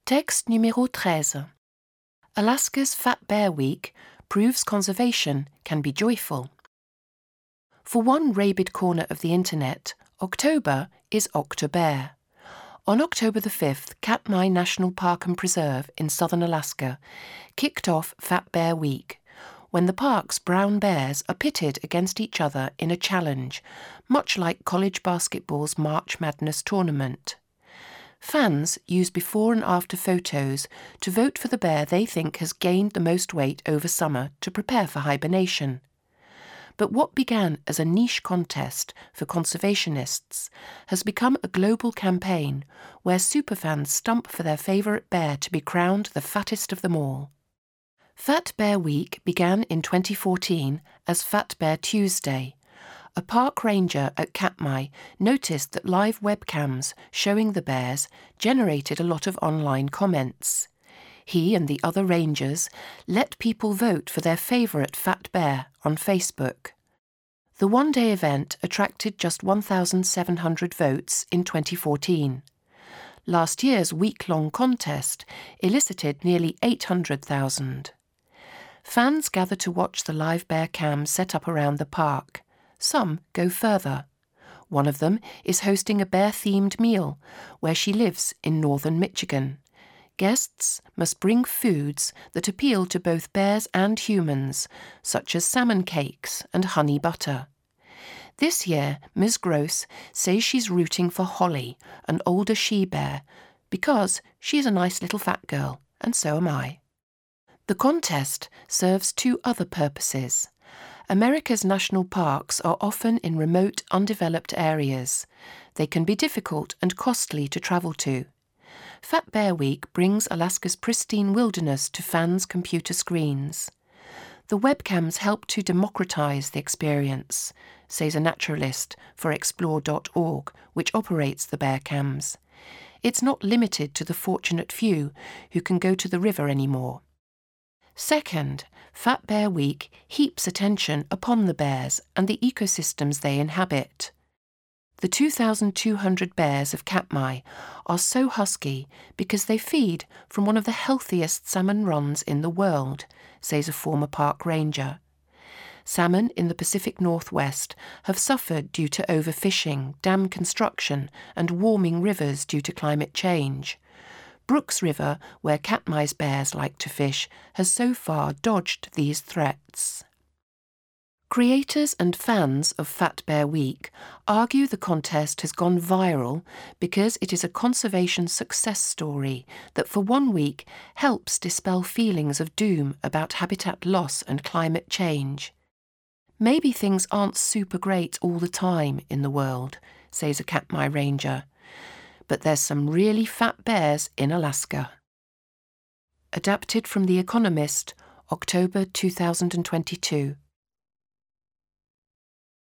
Texte numéro 13. Alaska's Fat Bear Week proves conservation can be joyful. For one rabid corner of the internet, October is October. On October the 5th, Katmai National Park and Preserve in southern Alaska kicked off Fat Bear Week, when the park's brown bears are pitted against each other in a challenge, much like college basketball's March Madness tournament. Fans use before and after photos to vote for the bear they think has gained the most weight over summer to prepare for hibernation. But what began as a niche contest for conservationists has become a global campaign where superfans stump for their favourite bear to be crowned the fattest of them all. Fat Bear Week began in 2014 as Fat Bear Tuesday. A park ranger at Katmai noticed that live webcams showing the bears generated a lot of online comments. He and the other rangers let people vote for their favourite fat bear on Facebook. The one-day event attracted just 1,700 votes in 2014. Last year's week-long contest elicited nearly 800,000. Fans gather to watch the live bear cams set up around the park. Some go further. One of them is hosting a bear-themed meal where she lives in northern Michigan. Guests must bring foods that appeal to both bears and humans, such as salmon cakes and honey butter. This year, Ms. Gross says she's rooting for Holly, an older she-bear, because she's a nice little fat girl, and so am I. The contest serves two other purposes. America's national parks are often in remote, undeveloped areas. They can be difficult and costly to travel to. Fat Bear Week brings Alaska's pristine wilderness to fans' computer screens. The webcams help to democratize the experience, says a naturalist for Explore.org, which operates the bear cams. It's not limited to the fortunate few who can go to the river anymore. Second, Fat Bear Week heaps attention upon the bears and the ecosystems they inhabit. The 2,200 bears of Katmai are so husky because they feed from one of the healthiest salmon runs in the world, says a former park ranger. Salmon in the Pacific Northwest have suffered due to overfishing, dam construction, and warming rivers due to climate change. Brooks River, where Katmai's bears like to fish, has so far dodged these threats. Creators and fans of Fat Bear Week argue the contest has gone viral because it is a conservation success story that for 1 week helps dispel feelings of doom about habitat loss and climate change. Maybe things aren't super great all the time in the world, says a Katmai ranger. But there's some really fat bears in Alaska. Adapted from The Economist, October 2022.